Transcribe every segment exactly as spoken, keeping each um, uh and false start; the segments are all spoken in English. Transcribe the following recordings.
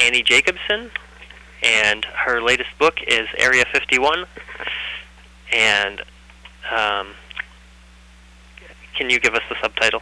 Annie Jacobson, and her latest book is Area fifty-one. And um, can you give us the subtitle?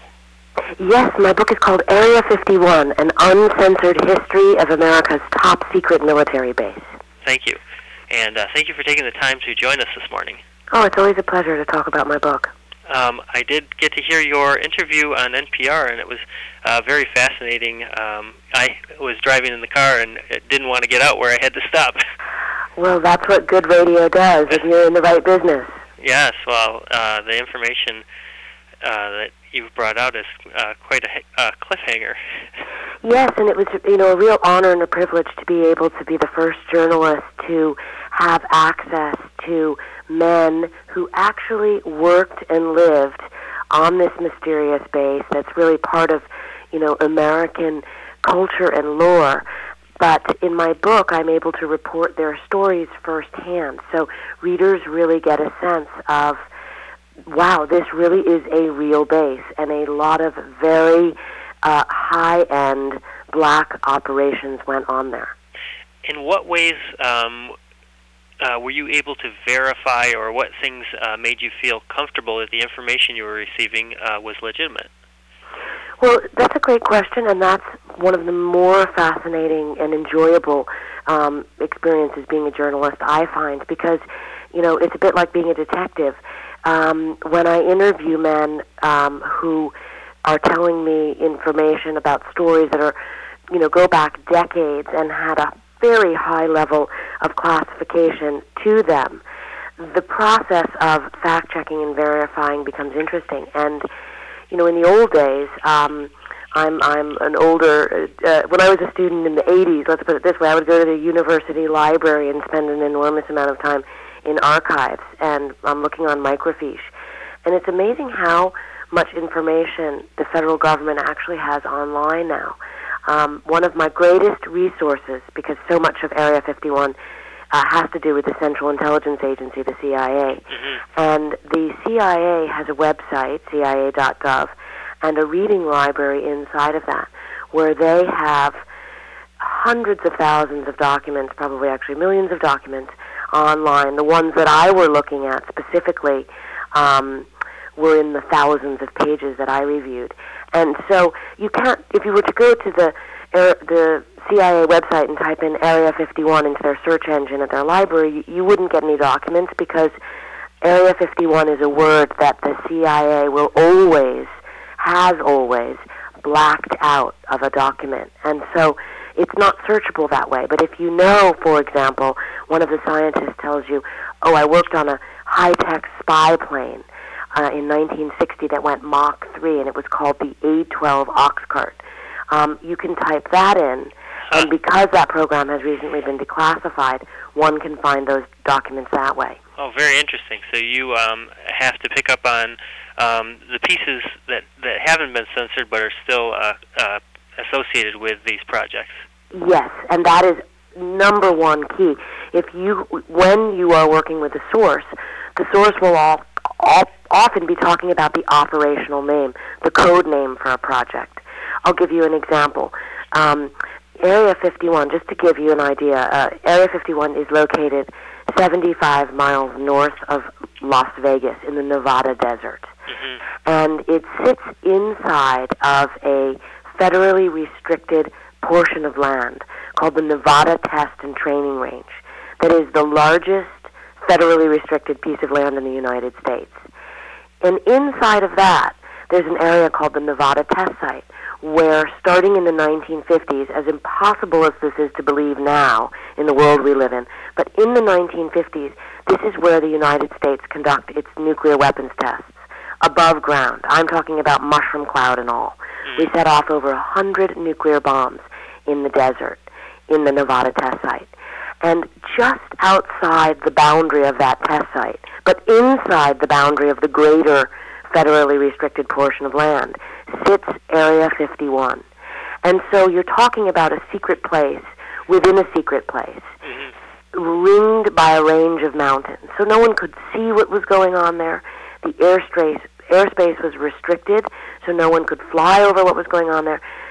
Yes, my book is called Area fifty-one, An Uncensored History of America's Top Secret Military Base. Thank you. And uh, thank you for taking the time to join us this morning. Oh, it's always a pleasure to talk about my book. Um, I did get to hear your interview on N P R, and it was uh, very fascinating. Um, I was driving in the car and didn't want to get out where I had to stop. Well, that's what good radio does if you're in the right business. Yes, well, uh, the information uh, that you've brought out is uh, quite a uh, cliffhanger. Yes, and it was, you know, a real honor and a privilege to be able to be the first journalist to have access to men who actually worked and lived on this mysterious base that's really part of, you know, American culture and lore. But in my book, I'm able to report their stories firsthand, so readers really get a sense of, wow, this really is a real base, and a lot of very uh, high-end black operations went on there. In what ways um, uh, were you able to verify, or what things uh, made you feel comfortable that the information you were receiving uh, was legitimate? Well, that's a great question, and that's one of the more fascinating and enjoyable um, experiences being a journalist, I find, because, you know, it's a bit like being a detective. Um, when I interview men um, who are telling me information about stories that are, you know, go back decades and had a very high level of classification to them, the process of fact-checking and verifying becomes interesting. And, you know, in the old days, um, I'm I'm an older, uh, when I was a student in the eighties, let's put it this way, I would go to the university library and spend an enormous amount of time in archives, and I'm looking on microfiche. And it's amazing how much information the federal government actually has online now. Um, one of my greatest resources, because so much of Area fifty-one uh, has to do with the Central Intelligence Agency, the C I A. Mm-hmm. And the C I A has a website, C I A dot gov, and a reading library inside of that, where they have hundreds of thousands of documents, probably actually millions of documents, online. The ones that I were looking at specifically um, were in the thousands of pages that I reviewed. And so you can't, if you were to go to the uh, the C I A website and type in Area fifty-one into their search engine at their library, you, you wouldn't get any documents, because Area fifty-one is a word that the C I A will always, has always, blacked out of a document. And so it's not searchable that way. But if you know, for example, one of the scientists tells you, oh, I worked on a high-tech spy plane uh, in nineteen sixty that went Mach three, and it was called the A twelve Oxcart. Um, you can type that in, and because that program has recently been declassified, one can find those documents that way. Oh, very interesting. So you um, have to pick up on um, the pieces that, that haven't been censored but are still uh, uh, associated with these projects. Yes, and that is number one key. If you, when you are working with a source, the source will all, all, often be talking about the operational name, the code name for a project. I'll give you an example. Um, Area fifty-one, just to give you an idea, uh, Area fifty-one is located seventy-five miles north of Las Vegas in the Nevada desert. Mm-hmm. And it sits inside of a federally restricted portion of land called the Nevada Test and Training Range that is the largest federally restricted piece of land in the United States. And inside of that, there's an area called the Nevada Test Site, where starting in the nineteen fifties, as impossible as this is to believe now in the world we live in, but in the nineteen fifties, this is where the United States conduct its nuclear weapons tests, above ground. I'm talking about mushroom cloud and all. We set off over one hundred nuclear bombs in the desert, in the Nevada Test Site. And just outside the boundary of that test site, but inside the boundary of the greater federally restricted portion of land, sits Area fifty-one. And so you're talking about a secret place within a secret place, mm-hmm. ringed by a range of mountains. So no one could see what was going on there. The airspace, airspace was restricted, so no one could fly over what was going on there.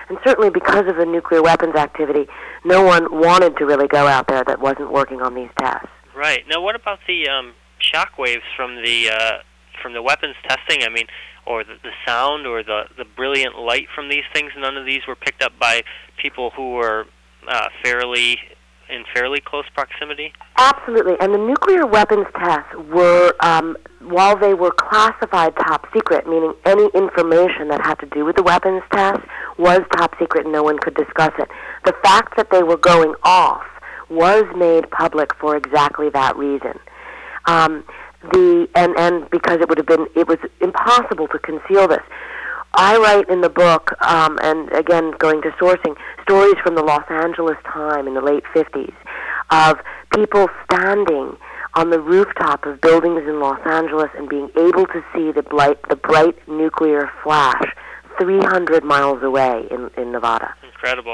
And certainly because of the nuclear weapons activity, no one wanted to really go out there that wasn't working on these tests. Right. Now, what about the um, shock waves from the uh, from the weapons testing? I mean, or the, the sound or the, the brilliant light from these things? None of these were picked up by people who were uh, fairly in fairly close proximity? Absolutely. And the nuclear weapons tests were, um, while they were classified top secret, meaning any information that had to do with the weapons test was top secret and no one could discuss it, the fact that they were going off was made public for exactly that reason. Um, the and, and because it would have been, it was impossible to conceal this. I write in the book, um, and again going to sourcing, stories from the Los Angeles Times in the late fifties of people standing on the rooftop of buildings in Los Angeles and being able to see the bright, the bright nuclear flash three hundred miles away in, in Nevada. Incredible.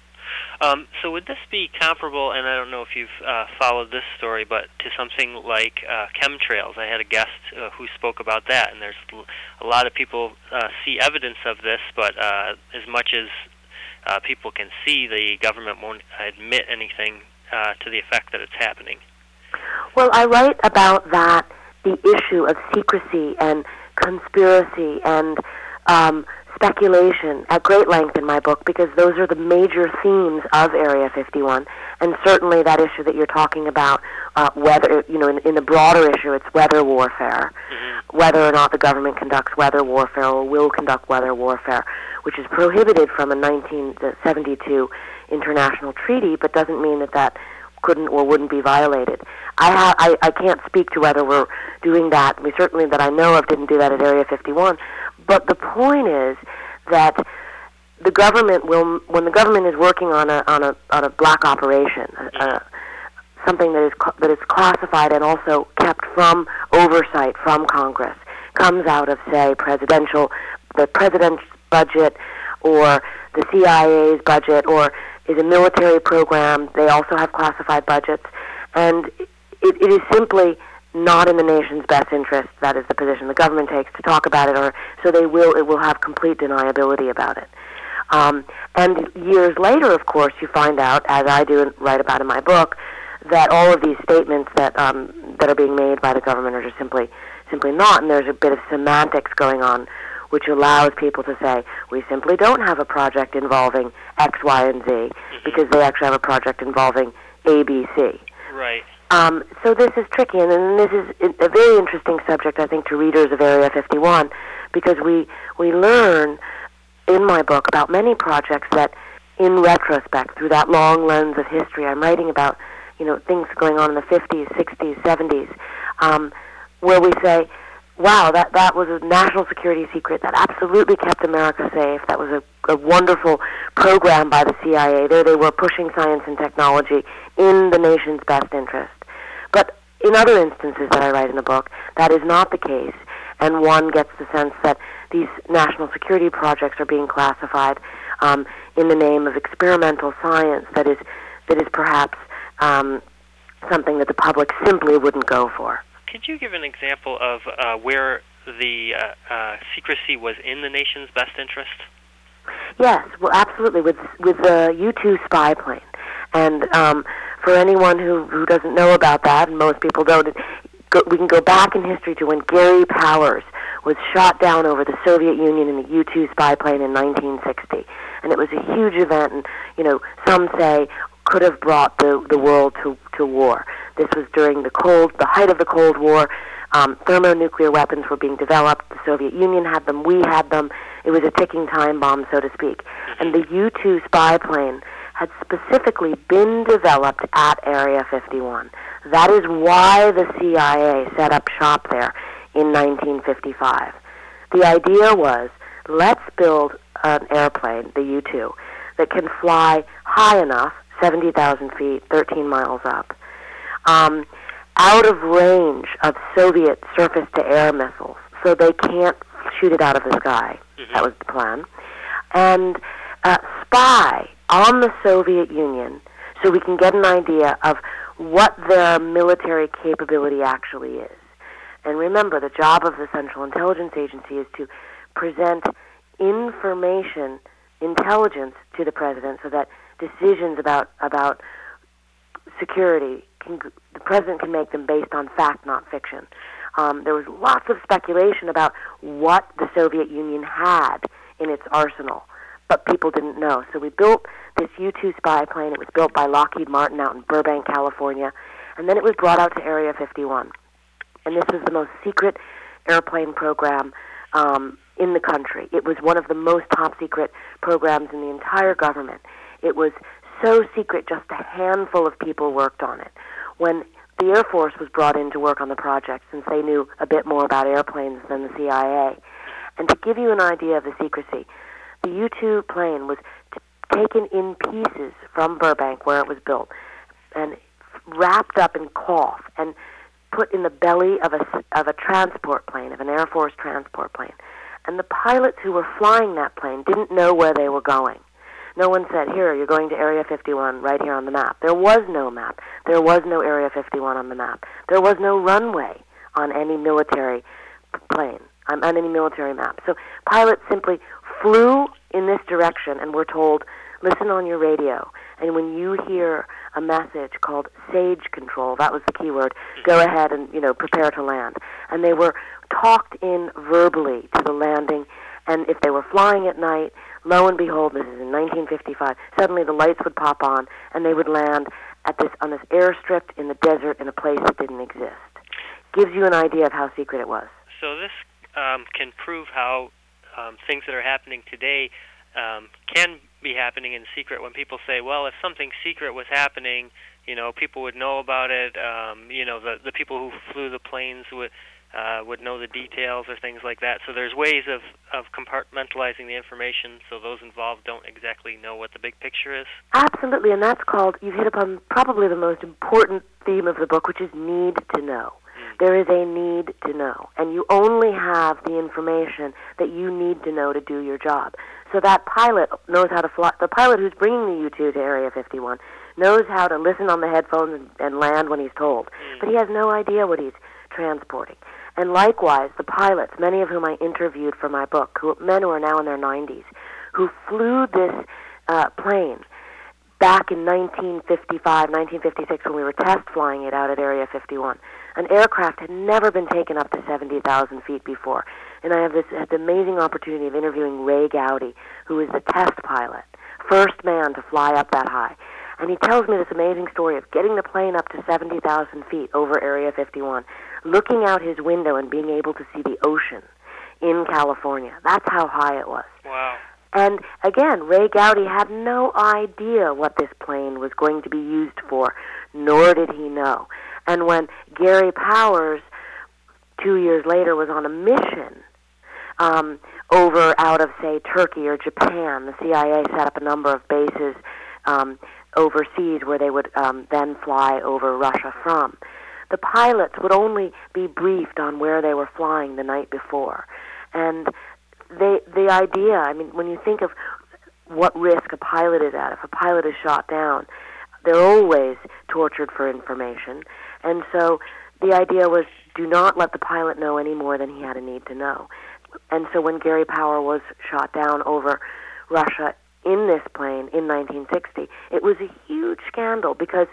Um, so would this be comparable, and I don't know if you've uh, followed this story, but to something like uh, chemtrails? I had a guest uh, who spoke about that, and there's a lot of people uh, see evidence of this, but uh, as much as uh, people can see, the government won't admit anything uh, to the effect that it's happening. Well, I write about that, the issue of secrecy and conspiracy and um, speculation at great length in my book, because those are the major themes of Area fifty-one, and certainly that issue that you're talking about, uh, whether, you know, in, in the broader issue, it's weather warfare, mm-hmm. whether or not the government conducts weather warfare or will conduct weather warfare, which is prohibited from a nineteen seventy-two international treaty, but doesn't mean that that couldn't or wouldn't be violated. I, ha- I, I can't speak to whether we're doing that. I mean, certainly that I know of didn't do that at Area fifty-one. But the point is that the government will, when the government is working on a on a on a black operation, uh, something that is cl- that is classified and also kept from oversight from Congress, comes out of, say, presidential the president's budget or the C I A's budget, or is a military program. They also have classified budgets, and it, it is simply not in the nation's best interest. That is the position the government takes, to talk about it, or so they will. It will have complete deniability about it. Um, and years later, of course, you find out, as I do and write about in my book, that all of these statements that um, that are being made by the government are just simply simply not. And there's a bit of semantics going on, which allows people to say, we simply don't have a project involving X, Y, and Z, mm-hmm. because they actually have a project involving A, B, C. Right. Um, so this is tricky, and, and this is a very interesting subject, I think, to readers of Area fifty-one, because we, we learn in my book about many projects that, in retrospect, through that long lens of history, I'm writing about, you know, things going on in the fifties, sixties, seventies, um, where we say, wow, that, that was a national security secret that absolutely kept America safe. That was a, a wonderful program by the C I A. There they were pushing science and technology in the nation's best interest. But in other instances that I write in the book, that is not the case, and one gets the sense that these national security projects are being classified um, in the name of experimental science that is that is perhaps um, something that the public simply wouldn't go for. Could you give an example of uh, where the uh, uh, secrecy was in the nation's best interest? Yes, well, absolutely, with with the U two spy plane. And um, for anyone who, who doesn't know about that, and most people don't, it, go, we can go back in history to when Gary Powers was shot down over the Soviet Union in the U two spy plane in nineteen sixty. And it was a huge event, and, you know, some say could have brought the, the world to, to war. This was during the cold, the height of the Cold War. Um, thermonuclear weapons were being developed. The Soviet Union had them. We had them. It was a ticking time bomb, so to speak. And the U two spy plane had specifically been developed at Area fifty-one. That is why the C I A set up shop there in nineteen fifty-five. The idea was, let's build an airplane, the U two, that can fly high enough, seventy thousand feet, thirteen miles up, um, out of range of Soviet surface-to-air missiles, so they can't shoot it out of the sky. Mm-hmm. That was the plan. And uh, spy on the Soviet Union so we can get an idea of what their military capability actually is. And remember, the job of the Central Intelligence Agency is to present information intelligence to the president so that decisions about about security, can, the president can make them based on fact, not fiction. Um, there was lots of speculation about what the Soviet Union had in its arsenal, but people didn't know. So we built this U two spy plane. It was built by Lockheed Martin out in Burbank, California, and then it was brought out to Area fifty-one. And this was the most secret airplane program um, in the country. It was one of the most top-secret programs in the entire government. It was so secret, just a handful of people worked on it. When the Air Force was brought in to work on the project, since they knew a bit more about airplanes than the C I A. And to give you an idea of the secrecy, the U two plane was t- taken in pieces from Burbank, where it was built, and wrapped up in cloth and put in the belly of a, of a transport plane, of an Air Force transport plane. And the pilots who were flying that plane didn't know where they were going. No one said, here, you're going to Area fifty-one right here on the map. There was no map. There was no Area fifty-one on the map. There was no runway on any military plane, on any military map. So pilots simply flew in this direction and were told, listen on your radio, and when you hear a message called SAGE control, that was the key word, go ahead and, you know, prepare to land. And they were talked in verbally to the landing, and if they were flying at night, lo and behold, this is in nineteen fifty-five, suddenly the lights would pop on, and they would land at this on this airstrip in the desert in a place that didn't exist. Gives you an idea of how secret it was. So this um, can prove how um, things that are happening today um, can be happening in secret. When people say, well, if something secret was happening, you know, people would know about it. Um, you know, the the people who flew the planes would uh, would know the details or things like that. So there's ways of, of compartmentalizing the information so those involved don't exactly know what the big picture is. Absolutely, and that's called, you've hit upon probably the most important theme of the book, which is need to know. Mm. There is a need to know, and you only have the information that you need to know to do your job. So that pilot knows how to fly. The pilot who's bringing the U two to Area fifty-one knows how to listen on the headphones and, and land when he's told, mm. but he has no idea what he's transporting. And likewise, the pilots, many of whom I interviewed for my book, who, men who are now in their nineties, who flew this uh, plane back in nineteen fifty-five, nineteen fifty-six, when we were test flying it out at Area fifty-one. An aircraft had never been taken up to seventy thousand feet before. And I have this had the amazing opportunity of interviewing Ray Gowdy, who is the test pilot, first man to fly up that high. And he tells me this amazing story of getting the plane up to seventy thousand feet over Area fifty-one, looking out his window and being able to see the ocean in California. That's how high it was. Wow. And again, Ray Gowdy had no idea what this plane was going to be used for, nor did he know. And when Gary Powers, two years later, was on a mission um, over out of, say, Turkey or Japan, the C I A set up a number of bases um, overseas where they would um, then fly over Russia from. The pilots would only be briefed on where they were flying the night before. And they, the idea, I mean, when you think of what risk a pilot is at, if a pilot is shot down, they're always tortured for information. And so the idea was, do not let the pilot know any more than he had a need to know. And so when Gary Power was shot down over Russia in this plane in nineteen sixty, it was a huge scandal because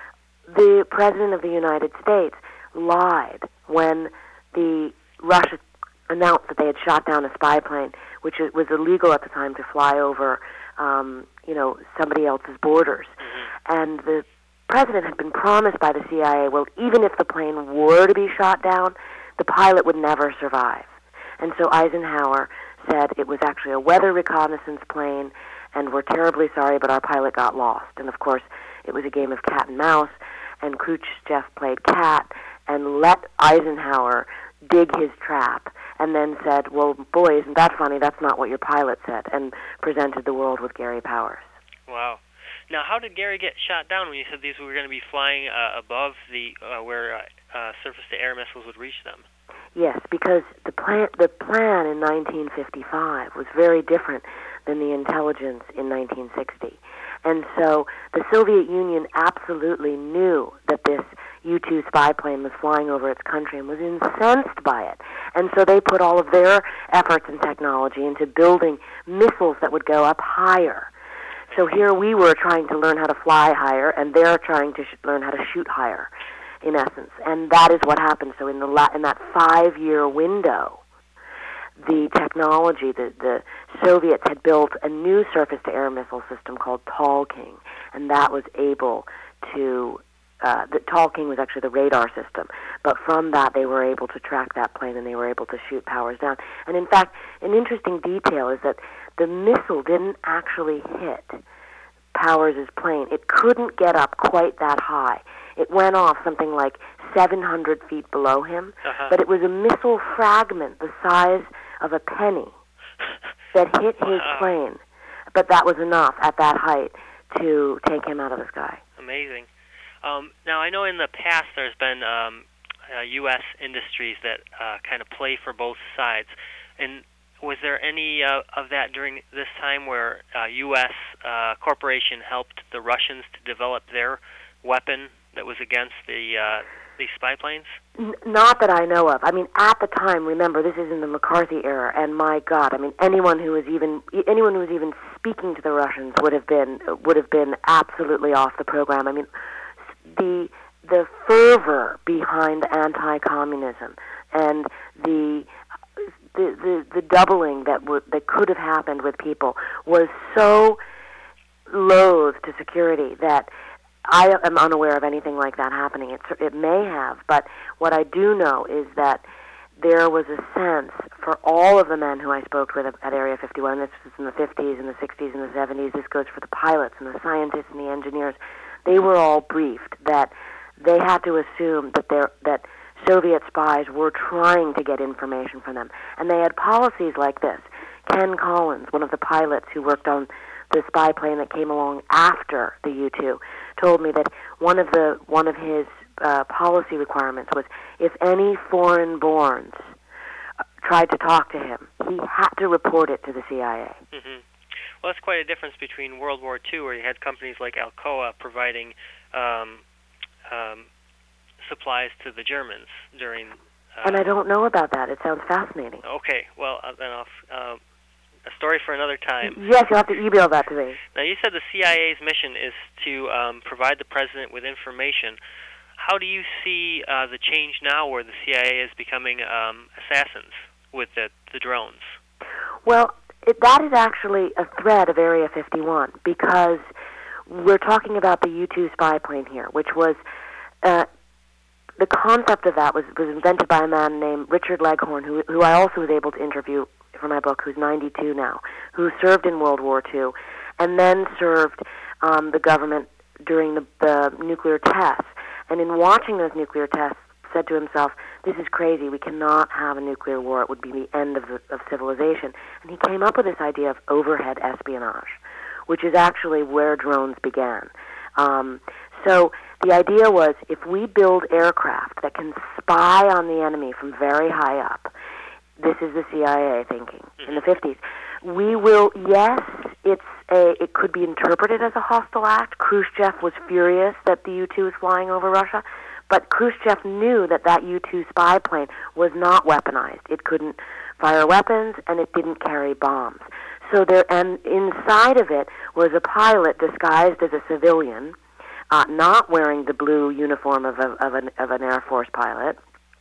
the President of the United States lied when the Russia announced that they had shot down a spy plane, which was illegal at the time to fly over, um, you know, somebody else's borders. Mm-hmm. And the President had been promised by the C I A, well, even if the plane were to be shot down, the pilot would never survive. And so Eisenhower said it was actually a weather reconnaissance plane, and we're terribly sorry, but our pilot got lost. And of course, it was a game of cat and mouse, and Khrushchev played cat and let Eisenhower dig his trap, and then said, well, boy, isn't that funny? That's not what your pilot said, and presented the world with Gary Powers. Wow. Now, how did Gary get shot down when you said these were going to be flying uh, above the uh, where uh, uh, surface-to-air missiles would reach them? Yes, because the plan, the plan in nineteen fifty-five was very different than the intelligence in nineteen sixty. And so the Soviet Union absolutely knew that this U two spy plane was flying over its country and was incensed by it. And so they put all of their efforts and technology into building missiles that would go up higher. So here we were trying to learn how to fly higher, and they're trying to sh- learn how to shoot higher, in essence. And that is what happened. So in the la- in that five-year window, the technology, the, the Soviets had built a new surface-to-air missile system called Tall King, and that was able to, uh, the Tall King was actually the radar system, but from that they were able to track that plane and they were able to shoot Powers down. And in fact, an interesting detail is that the missile didn't actually hit Powers' plane. It couldn't get up quite that high. It went off something like seven hundred feet below him, uh-huh. but it was a missile fragment the size of a penny that hit his wow. plane. But that was enough at that height to take him out of the sky. Amazing. Um, now, I know in the past there's been um, uh, U S industries that uh, kind of play for both sides. And was there any uh, of that during this time where uh, U S uh, corporation helped the Russians to develop their weapon that was against the uh, these spy planes? N- not that I know of. I mean, at the time, remember, this is in the McCarthy era, and my God, I mean, anyone who was even anyone who was even speaking to the Russians would have been would have been absolutely off the program. I mean, the the fervor behind anti-communism and the the the, the doubling that would that could have happened with people was so loath to security that I am unaware of anything like that happening. It, it may have, but what I do know is that there was a sense for all of the men who I spoke with at Area fifty-one, this was in the fifties and the sixties and the seventies, this goes for the pilots and the scientists and the engineers, they were all briefed that they had to assume that there that Soviet spies were trying to get information from them. And they had policies like this. Ken Collins, one of the pilots who worked on the spy plane that came along after the U two, told me that one of the one of his uh, policy requirements was if any foreign-borns uh, tried to talk to him, he had to report it to the C I A. Mm-hmm. Well, that's quite a difference between World War Two, where you had companies like Alcoa providing um, um, supplies to the Germans during. Uh, and I don't know about that. It sounds fascinating. Okay, well uh, then I'll. Uh, A story for another time. Yes, you'll have to email that to me. Now, you said the C I A's mission is to um, provide the president with information. How do you see uh, the change now where the C I A is becoming um, assassins with the, the drones? Well, it, that is actually a thread of Area fifty-one because we're talking about the U two spy plane here, which was... Uh, the concept of that was, was invented by a man named Richard Leghorn, who, who I also was able to interview for my book, who's ninety-two now, who served in World War Two, and then served um, the government during the, the nuclear tests. And in watching those nuclear tests, said to himself, this is crazy, we cannot have a nuclear war, it would be the end of, the, of civilization. And he came up with this idea of overhead espionage, which is actually where drones began. Um, so the idea was, if we build aircraft that can spy on the enemy from very high up, this is the C I A thinking in the fifties. We will, yes, it's a, it could be interpreted as a hostile act. Khrushchev was furious that the U two was flying over Russia, but Khrushchev knew that that U two spy plane was not weaponized. It couldn't fire weapons, and it didn't carry bombs. So there, and inside of it was a pilot disguised as a civilian, uh, not wearing the blue uniform of, a, of, an, of an Air Force pilot.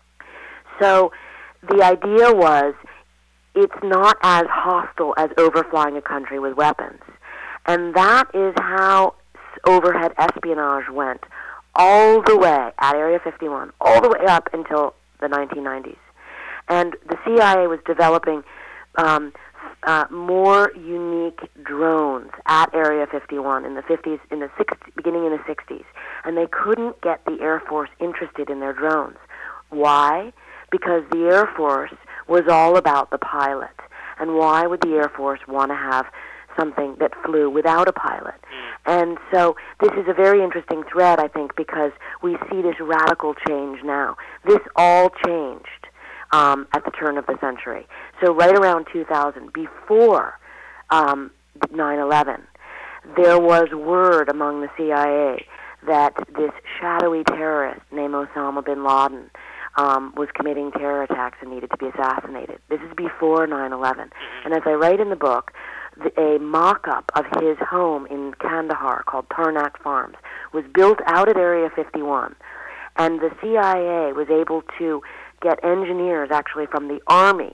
So the idea was it's not as hostile as overflying a country with weapons. And that is how overhead espionage went all the way at Area fifty-one, all the way up until the nineteen nineties. And the C I A was developing um, uh, more unique drones at Area fifty-one in the fifties, in the sixties, beginning in the sixties. And they couldn't get the Air Force interested in their drones. Why? Because the Air Force was all about the pilot. And why would the Air Force want to have something that flew without a pilot? And so this is a very interesting thread, I think, because we see this radical change now. This all changed um, at the turn of the century. So right around two thousand, before um, nine eleven, there was word among the C I A that this shadowy terrorist named Osama bin Laden um, was committing terror attacks and needed to be assassinated. This is before nine eleven. And as I write in the book, the, a mock-up of his home in Kandahar called Tarnak Farms was built out at Area fifty-one. And the C I A was able to get engineers actually from the Army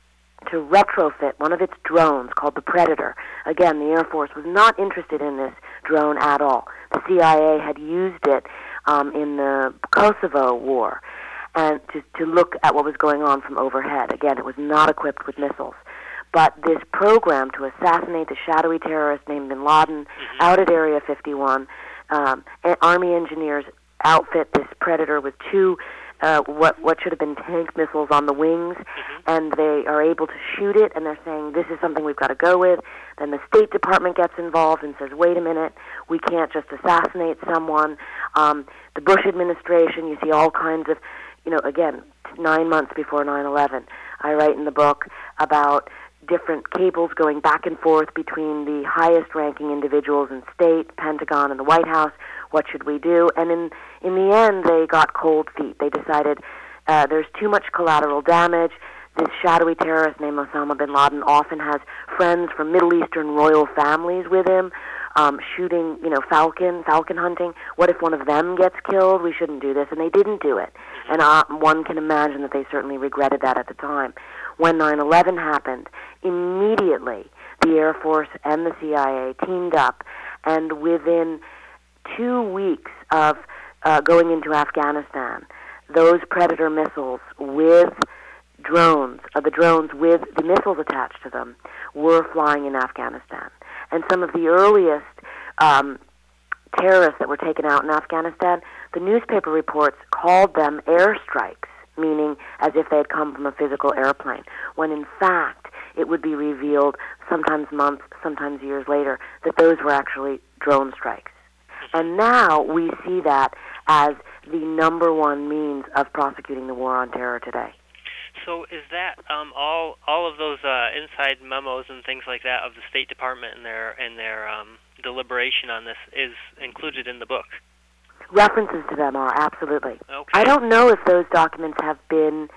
to retrofit one of its drones called the Predator. Again, the Air Force was not interested in this drone at all. The C I A had used it um, in the Kosovo War and to, to look at what was going on from overhead. Again, it was not equipped with missiles. But this program to assassinate the shadowy terrorist named bin Laden mm-hmm. out at Area fifty-one, um, Army engineers outfit this Predator with two Uh, what what should have been tank missiles on the wings, mm-hmm. and they are able to shoot it, and they're saying, this is something we've got to go with. Then the State Department gets involved and says, wait a minute, we can't just assassinate someone. Um, the Bush administration, you see all kinds of, you know, again, nine months before nine eleven, I write in the book about different cables going back and forth between the highest-ranking individuals in state, Pentagon, and the White House. What should we do? And in in the end, they got cold feet. They decided uh, there's too much collateral damage. This shadowy terrorist named Osama bin Laden often has friends from Middle Eastern royal families with him, um, shooting, you know, falcon, falcon hunting. What if one of them gets killed? We shouldn't do this. And they didn't do it. And uh, one can imagine that they certainly regretted that at the time. When nine eleven happened, immediately the Air Force and the C I A teamed up, and within two weeks of uh, going into Afghanistan, those Predator missiles with drones, uh, the drones with the missiles attached to them, were flying in Afghanistan. And some of the earliest um, terrorists that were taken out in Afghanistan, the newspaper reports called them airstrikes, meaning as if they had come from a physical airplane, when in fact it would be revealed sometimes months, sometimes years later, that those were actually drone strikes. And now we see that as the number one means of prosecuting the war on terror today. So is that um, all all of those uh, inside memos and things like that of the State Department and their and their um, deliberation on this is included in the book? References to them are, absolutely. Okay. I don't know if those documents have been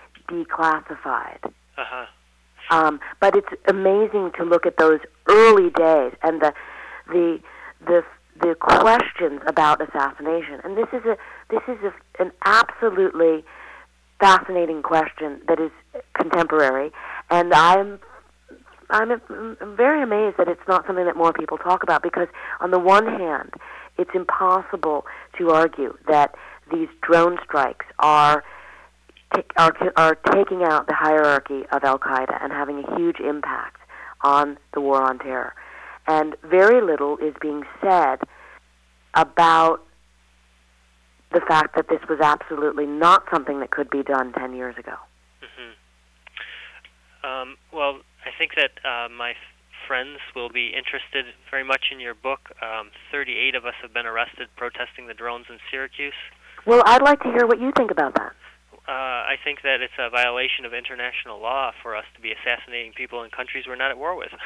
declassified. Uh-huh. Um, but it's amazing to look at those early days and the the the the questions about assassination. And this is a this is a, an absolutely fascinating question that is contemporary, and I'm I'm, I'm very amazed that it's not something that more people talk about, because on the one hand, it's impossible to argue that these drone strikes are are are taking out the hierarchy of Al-Qaeda and having a huge impact on the war on terror. And very little is being said about the fact that this was absolutely not something that could be done ten years ago. Mm-hmm. Um, well, I think that uh, my f- friends will be interested very much in your book. Um, thirty-eight of us have been arrested protesting the drones in Syracuse. Well, I'd like to hear what you think about that. Uh, I think that it's a violation of international law for us to be assassinating people in countries we're not at war with.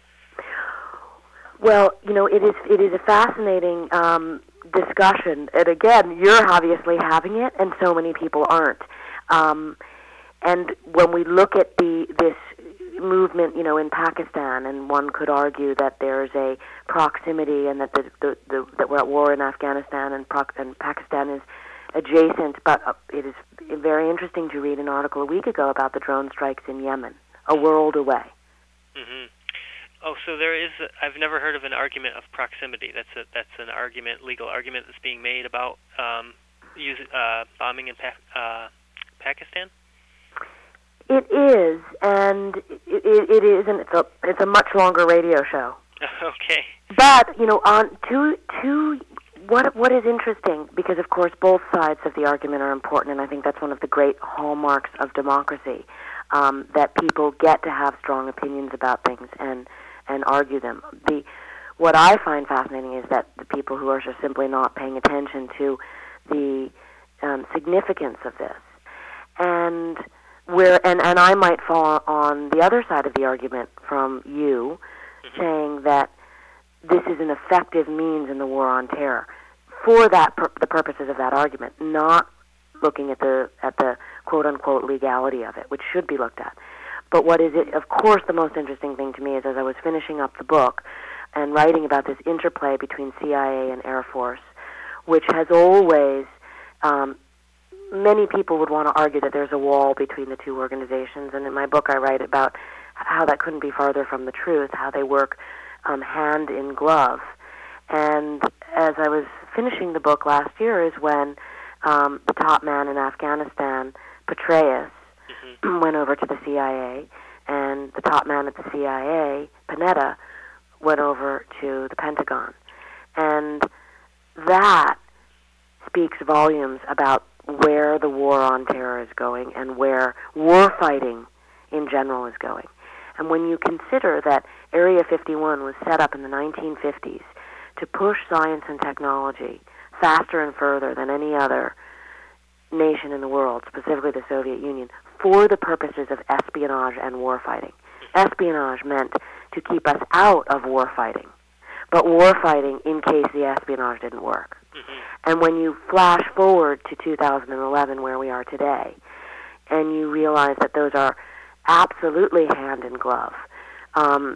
Well, you know, it is it is a fascinating um, discussion, and again, you're obviously having it, and so many people aren't. Um, and when we look at the this movement, you know, in Pakistan, and one could argue that there's a proximity, and that the, the, the that we're at war in Afghanistan, and, Pro- and Pakistan is adjacent. But uh, it is very interesting to read an article a week ago about the drone strikes in Yemen, a world away. Mm-hmm. Oh, so there is. A, I've never heard of an argument of proximity. That's a that's an argument, legal argument that's being made about um, use, uh, bombing in pa- uh, Pakistan. It is, and it, it is, and it's a it's a much longer radio show. Okay. But you know, on to to what what is interesting, because of course both sides of the argument are important, and I think that's one of the great hallmarks of democracy, um, that people get to have strong opinions about things and. and argue them. The what I find fascinating is that the people who are just simply not paying attention to the um, significance of this, and where and, and I might fall on the other side of the argument from you, mm-hmm. saying that this is an effective means in the war on terror. for that pur- the purposes of that argument, not looking at the at the quote unquote legality of it, which should be looked at. But what is it? Of course, the most interesting thing to me is as I was finishing up the book and writing about this interplay between C I A and Air Force, which has always um, many people would want to argue that there's a wall between the two organizations, and in my book I write about how that couldn't be farther from the truth, how they work um, hand in glove. And as I was finishing the book last year is when um, the top man in Afghanistan, Petraeus, mm-hmm. went over to the C I A, and the top man at the C I A, Panetta, went over to the Pentagon. And that speaks volumes about where the war on terror is going and where war fighting in general is going. And when you consider that Area fifty-one was set up in the nineteen fifties to push science and technology faster and further than any other nation in the world, specifically the Soviet Union, for the purposes of espionage and war fighting. Espionage meant to keep us out of war fighting, but war fighting in case the espionage didn't work. Mm-hmm. And when you flash forward to two thousand eleven, where we are today, and you realize that those are absolutely hand in glove, um,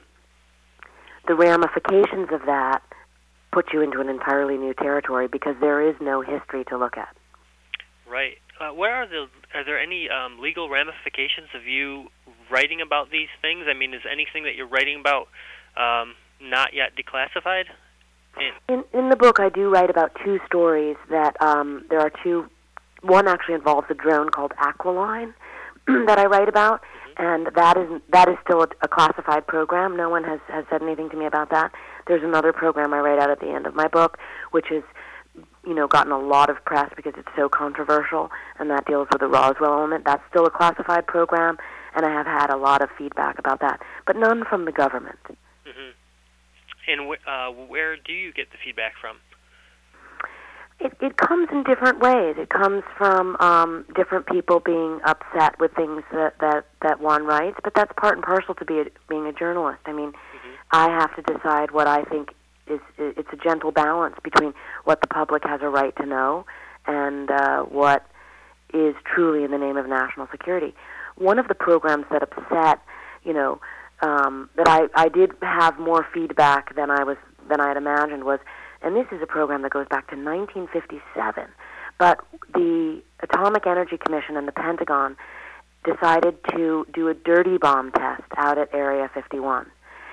the ramifications of that put you into an entirely new territory because there is no history to look at. Right. Uh, where are the? Are there any um, legal ramifications of you writing about these things? I mean, is anything that you're writing about um, not yet declassified? In, in the book, I do write about two stories that um, there are two. One actually involves a drone called Aquiline that I write about, mm-hmm. and that is that is still a, a classified program. No one has, has said anything to me about that. There's another program I write out at the end of my book, which is, you know, gotten a lot of press because it's so controversial, and that deals with the Roswell element. That's still a classified program, and I have had a lot of feedback about that, but none from the government. Mm-hmm. And wh- uh, where do you get the feedback from? It, it comes in different ways. It comes from um, different people being upset with things that, that, that one writes, but that's part and parcel to be a, being a journalist. I mean, mm-hmm. I have to decide what I think is, it's a gentle balance between what the public has a right to know and uh, what is truly in the name of national security. One of the programs that upset, you know, um, that I, I did have more feedback than I was than I had imagined was, and this is a program that goes back to nineteen fifty-seven, but the Atomic Energy Commission and the Pentagon decided to do a dirty bomb test out at Area fifty-one.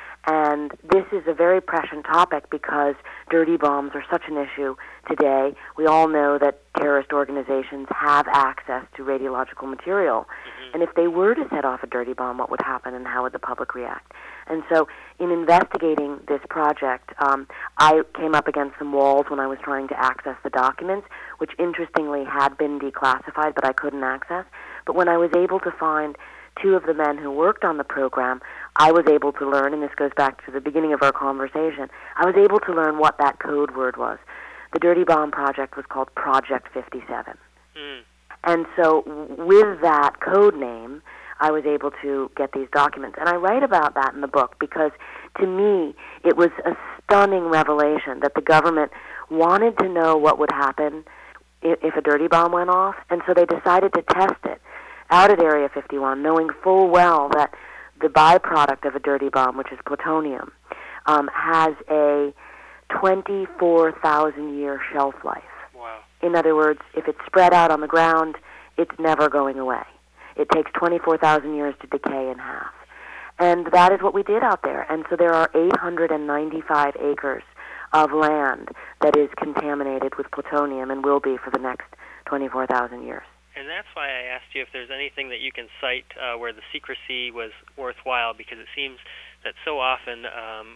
And this is a very prescient topic because dirty bombs are such an issue today. We all know that terrorist organizations have access to radiological material. Mm-hmm. And if they were to set off a dirty bomb, what would happen and how would the public react? And so in investigating this project, um, I came up against some walls when I was trying to access the documents, which interestingly had been declassified, but I couldn't access. But when I was able to find two of the men who worked on the program, I was able to learn, and this goes back to the beginning of our conversation, I was able to learn what that code word was. The Dirty Bomb Project was called Project fifty-seven. Mm. And so with that code name, I was able to get these documents. And I write about that in the book because, to me, it was a stunning revelation that the government wanted to know what would happen if a dirty bomb went off, and so they decided to test it out at Area fifty-one, knowing full well that the byproduct of a dirty bomb, which is plutonium, um, has a twenty-four thousand year shelf life. Wow. In other words, if it's spread out on the ground, it's never going away. It takes twenty-four thousand years to decay in half. And that is what we did out there. And so there are eight hundred ninety-five acres of land that is contaminated with plutonium and will be for the next twenty-four thousand years. And that's why I asked you if there's anything that you can cite uh, where the secrecy was worthwhile, because it seems that so often um,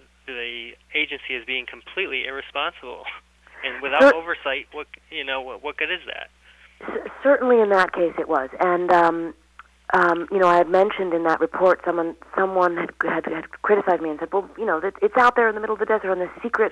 the agency is being completely irresponsible, and without Cer- oversight, what you know, what, what good is that? C- certainly, in that case, it was. And um, um, you know, I had mentioned in that report, someone someone had, had had criticized me and said, "Well, you know, it's out there in the middle of the desert on this secret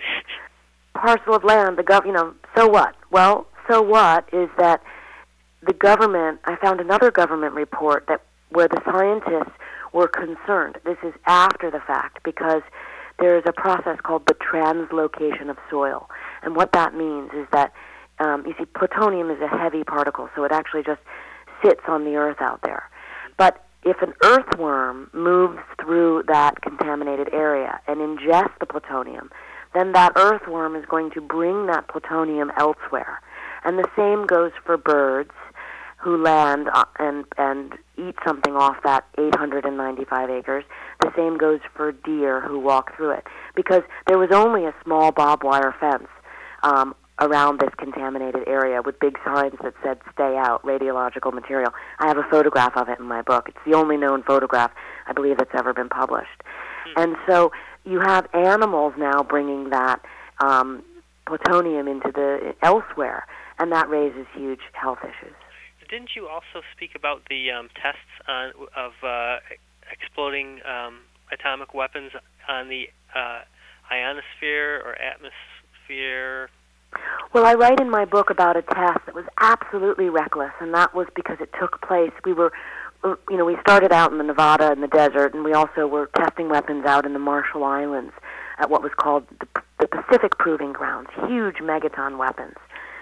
parcel of land. The gov, you know, so what?" Well, so what is that? The government, I found another government report that where the scientists were concerned. This is after the fact because there is a process called the translocation of soil. And what that means is that, um, you see, plutonium is a heavy particle, so it actually just sits on the earth out there. But if an earthworm moves through that contaminated area and ingests the plutonium, then that earthworm is going to bring that plutonium elsewhere. And the same goes for birds who land and and eat something off that eight hundred ninety-five acres. The same goes for deer who walk through it. Because there was only a small barbed wire fence um, around this contaminated area with big signs that said, "Stay out, radiological material." I have a photograph of it in my book. It's the only known photograph, I believe, that's ever been published. Mm-hmm. And so you have animals now bringing that um, plutonium into the elsewhere, and that raises huge health issues. Didn't you also speak about the um, tests on, of uh, exploding um, atomic weapons on the uh, ionosphere or atmosphere? Well, I write in my book about a test that was absolutely reckless, and that was because it took place. We were, you know, we started out in the Nevada in the desert, and we also were testing weapons out in the Marshall Islands at what was called the, the Pacific Proving Grounds, huge megaton weapons.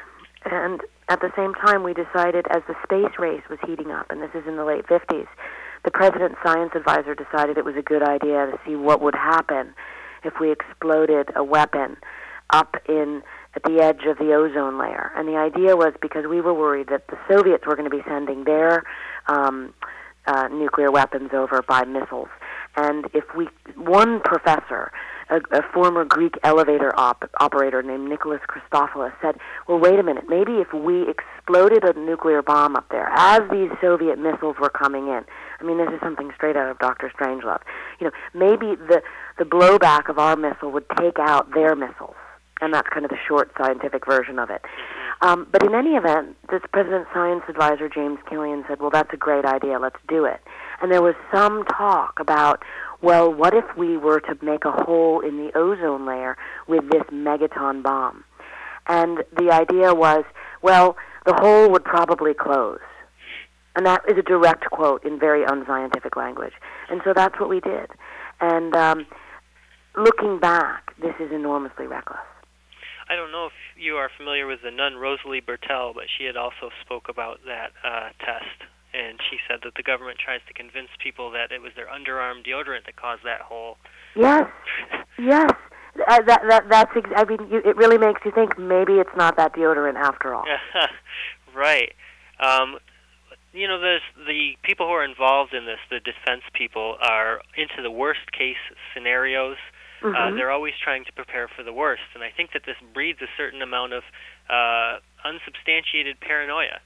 And at the same time, we decided, as the space race was heating up, and this is in the late fifties, the President's science advisor decided it was a good idea to see what would happen if we exploded a weapon up in at the edge of the ozone layer. And the idea was because we were worried that the Soviets were going to be sending their um, uh, nuclear weapons over by missiles. And if we, one professor, a, a former Greek elevator op, operator named Nicholas Christopoulos, said, well, wait a minute, maybe if we exploded a nuclear bomb up there as these Soviet missiles were coming in, I mean, this is something straight out of Doctor Strangelove, you know, maybe the, the blowback of our missile would take out their missiles. And that's kind of the short scientific version of it. Um, but in any event, this President's science advisor, James Killian, said, well, that's a great idea, let's do it. And there was some talk about, well, what if we were to make a hole in the ozone layer with this megaton bomb? And the idea was, well, the hole would probably close. And that is a direct quote in very unscientific language. And so that's what we did. And um, looking back, this is enormously reckless. I don't know if you are familiar with the nun Rosalie Bertell, but she had also spoke about that uh, test, and she said that the government tries to convince people that it was their underarm deodorant that caused that hole. Yes, yes. Uh, that that that's. Ex- I mean, you, it really makes you think maybe it's not that deodorant after all. Right. Um, you know, there's the people who are involved in this, the defense people, are into the worst case scenarios. Mm-hmm. Uh, they're always trying to prepare for the worst, and I think that this breeds a certain amount of uh, unsubstantiated paranoia.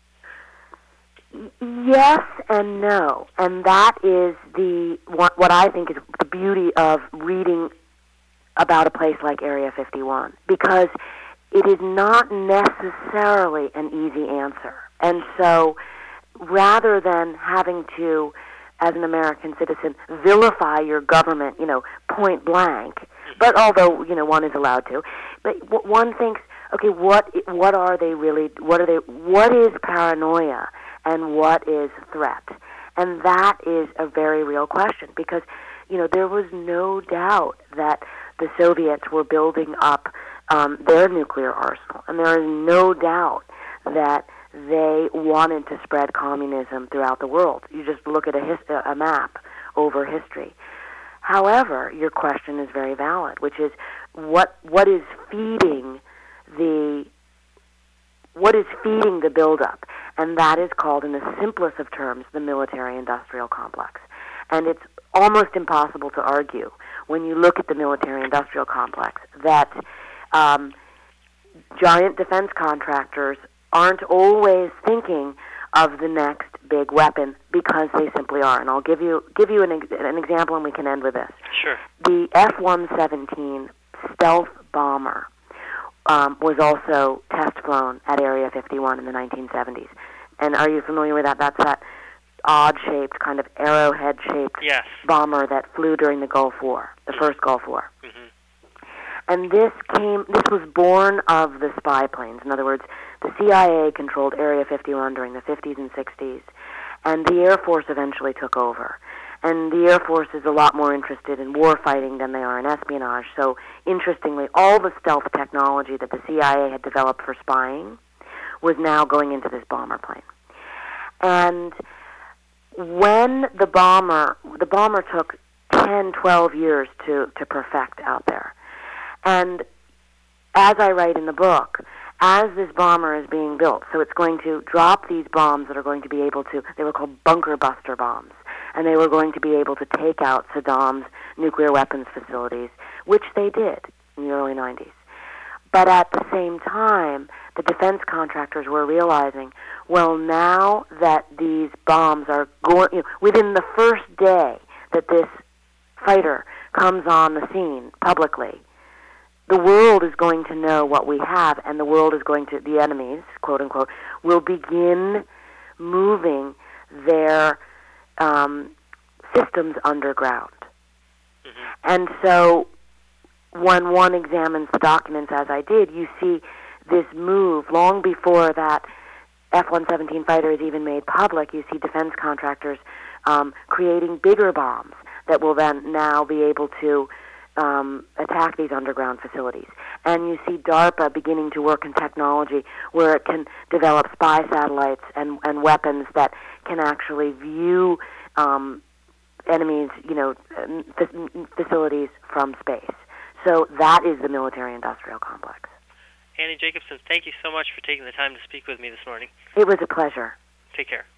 Yes and no, and that is the what, what I think is the beauty of reading about a place like Area fifty-one, because it is not necessarily an easy answer. And so rather than having to, as an American citizen, vilify your government, you know, point blank, but although, you know, one is allowed to, but one thinks, okay, what what are they really, what are they, what is paranoia and what is threat? And that is a very real question, because, you know, there was no doubt that the Soviets were building up um, their nuclear arsenal, and there is no doubt that they wanted to spread communism throughout the world. You just look at a, his- a map over history. However, your question is very valid, which is what what is feeding the what is feeding the buildup, and that is called, in the simplest of terms, the military-industrial complex. And it's almost impossible to argue when you look at the military-industrial complex that um, giant defense contractors aren't always thinking of the next big weapon, because they simply are. And I'll give you give you an, an example, and we can end with this. Sure. The F one seventeen stealth bomber um, was also test flown at Area fifty-one in the nineteen seventies. And are you familiar with that? That's that odd-shaped, kind of arrowhead-shaped yes. bomber that flew during the Gulf War, the mm-hmm. first Gulf War. Mm-hmm. And this came. This was born of the spy planes. In other words, the C I A controlled Area fifty-one during the fifties and sixties, and the Air Force eventually took over. And the Air Force is a lot more interested in war fighting than they are in espionage. So, interestingly, all the stealth technology that the C I A had developed for spying was now going into this bomber plane. And when the bomber, the bomber took ten, twelve years to, to perfect out there. And as I write in the book, as this bomber is being built, so it's going to drop these bombs that are going to be able to, they were called bunker buster bombs, and they were going to be able to take out Saddam's nuclear weapons facilities, which they did in the early nineties. But at the same time, the defense contractors were realizing, well, now that these bombs are going, you know, within the first day that this fighter comes on the scene publicly, the world is going to know what we have, and the world is going to, the enemies, quote unquote, will begin moving their um, systems underground. Mm-hmm. And so when one examines the documents, as I did, you see this move long before that F one seventeen fighter is even made public. You see defense contractors um, creating bigger bombs that will then now be able to um, attack these underground facilities. And you see DARPA beginning to work in technology where it can develop spy satellites and, and weapons that can actually view um, enemies, you know, facilities from space. So that is the military-industrial complex. Annie Jacobsen, thank you so much for taking the time to speak with me this morning. It was a pleasure. Take care.